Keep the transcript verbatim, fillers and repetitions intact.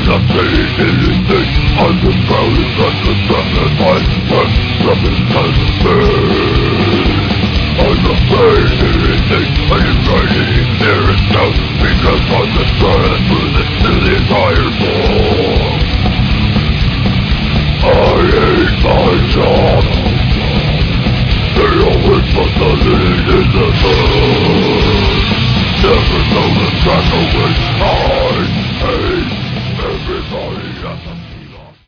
not saying anything. I'm just proudest at the time that I have something to say. I'm not saying anything. I am writing there and now because I'm just trying to this to the entire song. I hate my job. They always put the lead in the sun. Never know the track away.